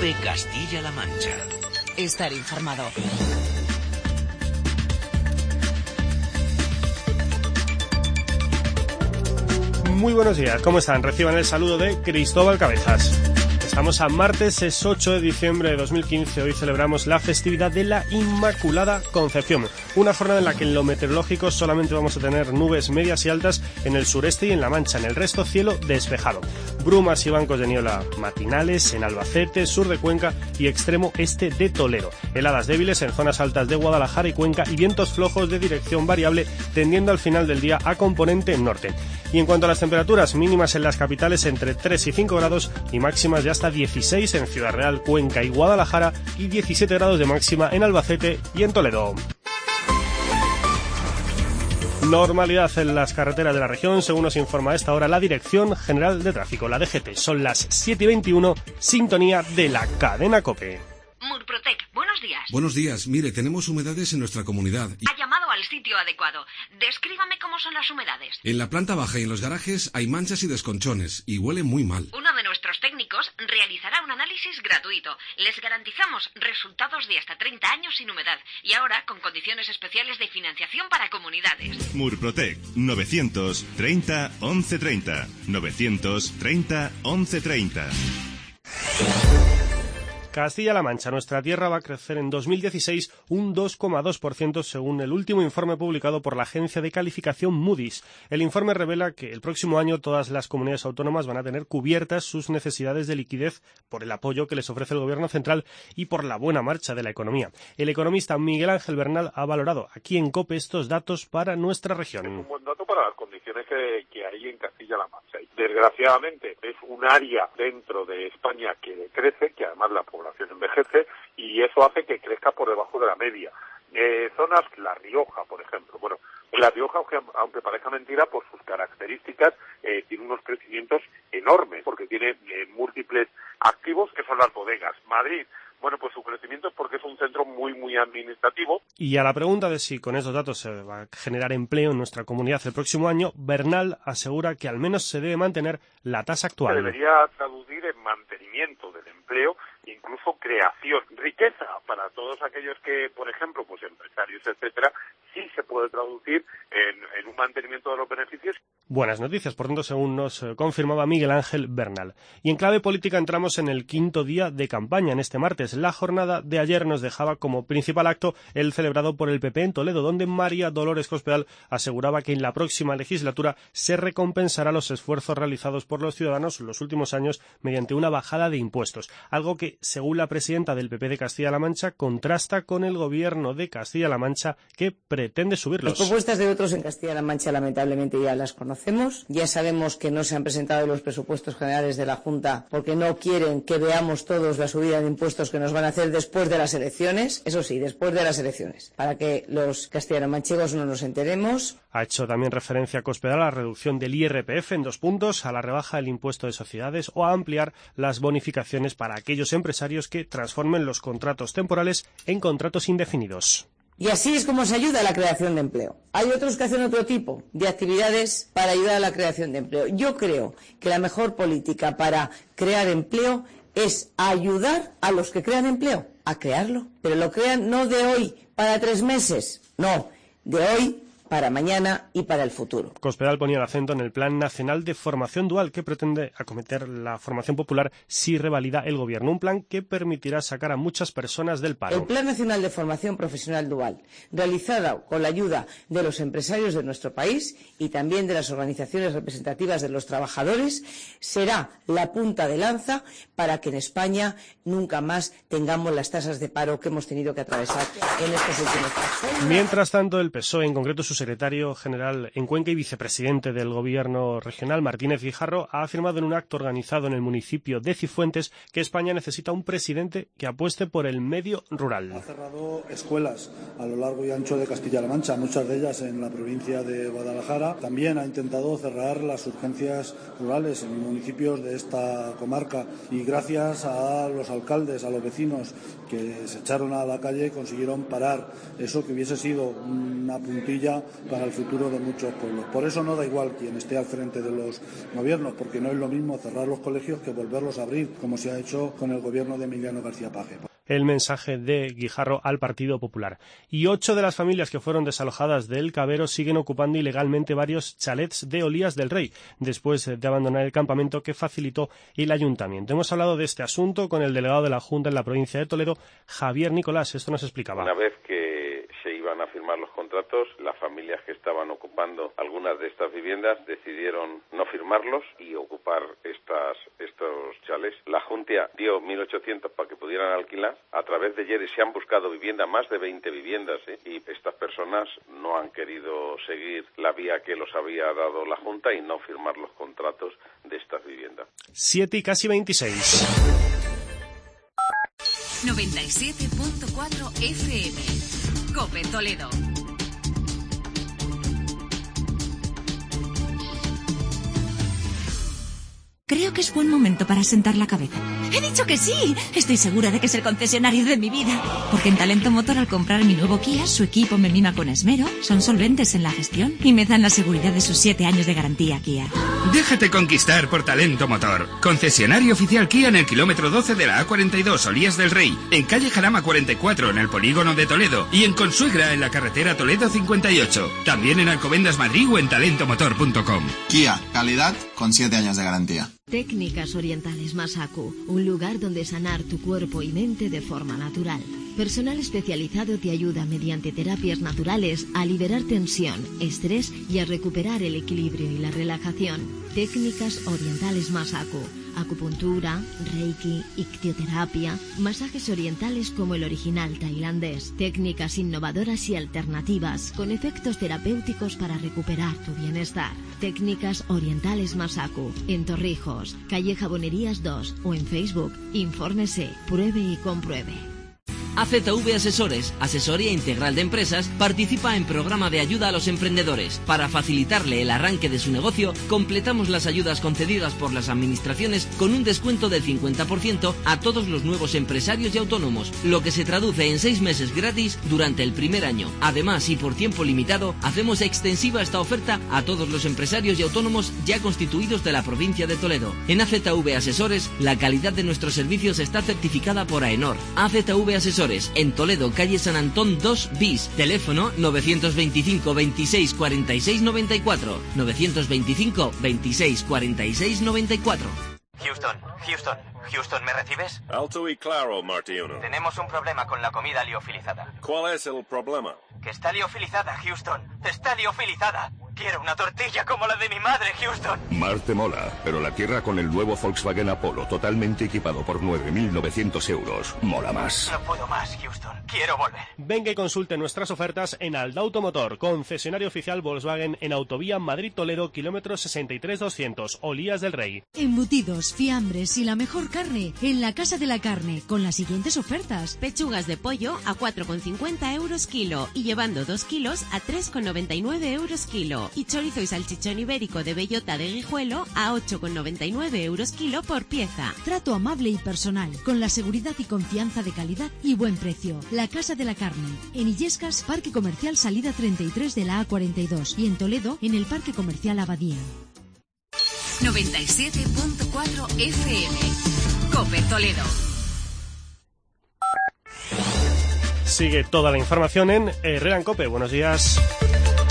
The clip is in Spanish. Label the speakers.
Speaker 1: COPE Castilla-La Mancha.
Speaker 2: Estar informado.
Speaker 3: Muy buenos días, ¿cómo están? Reciban el saludo de Cristóbal Cabezas. Estamos a martes, es 8 de diciembre de 2015. Hoy celebramos la festividad de la Inmaculada Concepción. Una jornada en la que en lo meteorológico solamente vamos a tener nubes medias y altas en el sureste y en La Mancha. En el resto, cielo despejado. Brumas y bancos de niebla matinales en Albacete, sur de Cuenca y extremo este de Toledo. Heladas débiles en zonas altas de Guadalajara y Cuenca y vientos flojos de dirección variable tendiendo al final del día a componente norte. Y en cuanto a las temperaturas, mínimas en las capitales entre 3 y 5 grados y máximas de hasta 16 en Ciudad Real, Cuenca y Guadalajara y 17 grados de máxima en Albacete y en Toledo. Normalidad en las carreteras de la región, según nos informa a esta hora la Dirección General de Tráfico, la DGT. Son las 7:21, sintonía de la cadena COPE.
Speaker 4: Murprotec, buenos días.
Speaker 5: Buenos días. Mire, tenemos humedades en nuestra comunidad.
Speaker 4: Ha llamado al sitio adecuado. Descríbame cómo son las humedades.
Speaker 5: En la planta baja y en los garajes hay manchas y desconchones y huele muy mal.
Speaker 4: Uno de nuestros técnicos realizará un análisis gratuito. Les garantizamos resultados de hasta 30 años sin humedad y ahora con condiciones especiales de financiación para comunidades.
Speaker 6: Murprotec, 930 1130. 930 1130.
Speaker 3: Castilla-La Mancha, nuestra tierra, va a crecer en 2016 un 2,2% según el último informe publicado por la agencia de calificación Moody's. El informe revela que el próximo año todas las comunidades autónomas van a tener cubiertas sus necesidades de liquidez por el apoyo que les ofrece el gobierno central y por la buena marcha de la economía. El economista Miguel Ángel Bernal ha valorado aquí en COPE estos datos para nuestra región.
Speaker 7: Es un buen dato para las condiciones que hay en Castilla-La Mancha. Desgraciadamente es un área dentro de España que decrece, que además la población envejece y eso hace que crezca por debajo de la media. Zonas, La Rioja, por ejemplo. Bueno, La Rioja, aunque parezca mentira, por sus características, tiene unos crecimientos enormes, porque tiene múltiples activos que son las bodegas. Madrid, bueno, pues su crecimiento es porque es un centro muy, muy administrativo.
Speaker 3: Y a la pregunta de si con estos datos se va a generar empleo en nuestra comunidad el próximo año, Bernal asegura que al menos se debe mantener la tasa actual.
Speaker 7: Se debería traducir en mantenimiento del empleo, incluso creación, riqueza para todos aquellos que, por ejemplo, pues empresarios, etcétera, sí se puede traducir en un mantenimiento de los beneficios.
Speaker 3: Buenas noticias, por tanto, según nos confirmaba Miguel Ángel Bernal. Y en clave política entramos en el quinto día de campaña en este martes. La jornada de ayer nos dejaba como principal acto el celebrado por el PP en Toledo, donde María Dolores Cospedal aseguraba que en la próxima legislatura se recompensará los esfuerzos realizados por los ciudadanos en los últimos años mediante una bajada de impuestos, algo que, según la presidenta del PP de Castilla-La Mancha, contrasta con el gobierno de Castilla-La Mancha que pretende subirlos.
Speaker 8: Las propuestas de otros en Castilla-La Mancha lamentablemente ya las conocemos. Ya sabemos que no se han presentado los presupuestos generales de la Junta porque no quieren que veamos todos la subida de impuestos que nos van a hacer después de las elecciones. Eso sí, después de las elecciones, para que los castellano-manchegos no nos enteremos.
Speaker 3: Ha hecho también referencia a Cospedal a la reducción del IRPF en 2 puntos, a la rebaja del impuesto de sociedades o a ampliar las bonificaciones para aquellos empresarios que transformen los contratos temporales en contratos indefinidos.
Speaker 8: Y así es como se ayuda a la creación de empleo. Hay otros que hacen otro tipo de actividades para ayudar a la creación de empleo. Yo creo que la mejor política para crear empleo es ayudar a los que crean empleo a crearlo. Pero lo crean no de hoy para 3 meses, no, de hoy para mañana y para el futuro.
Speaker 3: Cospedal ponía el acento en el Plan Nacional de Formación Dual que pretende acometer la formación popular si revalida el gobierno. Un plan que permitirá sacar a muchas personas del paro.
Speaker 8: El Plan Nacional de Formación Profesional Dual, realizado con la ayuda de los empresarios de nuestro país y también de las organizaciones representativas de los trabajadores, será la punta de lanza para que en España nunca más tengamos las tasas de paro que hemos tenido que atravesar en estos últimos años.
Speaker 3: Mientras tanto, el PSOE, en concreto su secretario general en Cuenca y vicepresidente del gobierno regional, Martínez Guijarro, ha afirmado en un acto organizado en el municipio de Cifuentes que España necesita un presidente que apueste por el medio rural.
Speaker 9: Ha cerrado escuelas a lo largo y ancho de Castilla-La Mancha, muchas de ellas en la provincia de Guadalajara. También ha intentado cerrar las urgencias rurales en municipios de esta comarca y gracias a los alcaldes, a los vecinos que se echaron a la calle, consiguieron parar eso que hubiese sido una puntilla para el futuro de muchos pueblos. Por eso no da igual quien esté al frente de los gobiernos, porque no es lo mismo cerrar los colegios que volverlos a abrir, como se ha hecho con el gobierno de Emiliano García Paje.
Speaker 3: El mensaje de Guijarro al Partido Popular. Y 8 de las familias que fueron desalojadas del Cabero siguen ocupando ilegalmente varios chalets de Olías del Rey, después de abandonar el campamento que facilitó el ayuntamiento. Hemos hablado de este asunto con el delegado de la Junta en la provincia de Toledo, Javier Nicolás. Esto nos explicaba.
Speaker 1: Una vez que se iban a firmar los contratos, las familias que estaban ocupando algunas de estas viviendas decidieron no firmarlos y ocupar estos chalets. La Junta dio 1.800 para que pudieran alquilar. A través de Yere se han buscado viviendas, más de 20 viviendas, y estas personas no han querido seguir la vía que los había dado la Junta y no firmar los contratos de estas viviendas.
Speaker 3: 7 y casi 26.
Speaker 2: 97.4 FM. COPE Toledo.
Speaker 10: Creo que es buen momento para sentar la cabeza. ¡He dicho que sí! Estoy segura de que es el concesionario de mi vida. Porque en Talento Motor, al comprar mi nuevo Kia, su equipo me mima con esmero, son solventes en la gestión y me dan la seguridad de sus 7 años de garantía Kia.
Speaker 11: Déjate conquistar por Talento Motor. Concesionario oficial Kia en el kilómetro 12 de la A42, Olías del Rey. En calle Jarama 44, en el polígono de Toledo. Y en Consuegra, en la carretera Toledo 58. También en Alcobendas Madrid o en talentomotor.com.
Speaker 12: Kia, calidad con 7 años de garantía.
Speaker 13: Técnicas Orientales Masaku, un lugar donde sanar tu cuerpo y mente de forma natural. Personal especializado te ayuda mediante terapias naturales a liberar tensión, estrés y a recuperar el equilibrio y la relajación. Técnicas Orientales Masaku, acupuntura, reiki, ictioterapia, masajes orientales como el original tailandés, técnicas innovadoras y alternativas con efectos terapéuticos para recuperar tu bienestar. Técnicas Orientales Masaku, en Torrijos, calle Jabonerías 2 o en Facebook. Infórmese, pruebe y compruebe.
Speaker 14: AZV Asesores, asesoría integral de empresas, participa en programa de ayuda a los emprendedores. Para facilitarle el arranque de su negocio, completamos las ayudas concedidas por las administraciones con un descuento del 50% a todos los nuevos empresarios y autónomos, lo que se traduce en 6 meses gratis durante el primer año. Además, y por tiempo limitado, hacemos extensiva esta oferta a todos los empresarios y autónomos ya constituidos de la provincia de Toledo. En AZV Asesores, la calidad de nuestros servicios está certificada por AENOR. AZV Asesores, en Toledo, calle San Antón 2 bis, teléfono 925 26 46 94, 925 26 46 94.
Speaker 15: Houston, ¿me recibes?
Speaker 16: Alto y claro, Martiuno.
Speaker 15: Tenemos un problema con la comida liofilizada.
Speaker 16: ¿Cuál es el problema?
Speaker 15: Que está liofilizada, Houston. Está liofilizada. Quiero una tortilla como la de mi madre, Houston.
Speaker 17: Marte mola, pero la tierra con el nuevo Volkswagen Apollo totalmente equipado por 9.900 euros. Mola más.
Speaker 15: No puedo más, Houston. Quiero volver.
Speaker 3: Venga y consulte nuestras ofertas en Aldauto Motor, concesionario oficial Volkswagen en Autovía Madrid-Toledo, kilómetro 63-200, Olías del Rey.
Speaker 18: Embutidos, fiambres y la mejor carne en la Casa de la Carne, con las siguientes ofertas.
Speaker 19: Pechugas de pollo a 4,50 euros kilo y llevando 2 kilos a 3,99 euros kilo. Y chorizo y salchichón ibérico de bellota de Guijuelo a 8,99 euros kilo por pieza.
Speaker 18: Trato amable y personal, con la seguridad y confianza de calidad y buen precio. La Casa de la Carne, en Illescas, Parque Comercial Salida 33 de la A42 y en Toledo, en el Parque Comercial Abadía.
Speaker 2: 97.4 FM. COPE Toledo.
Speaker 3: Sigue toda la información en Herrera en COPE. Buenos días.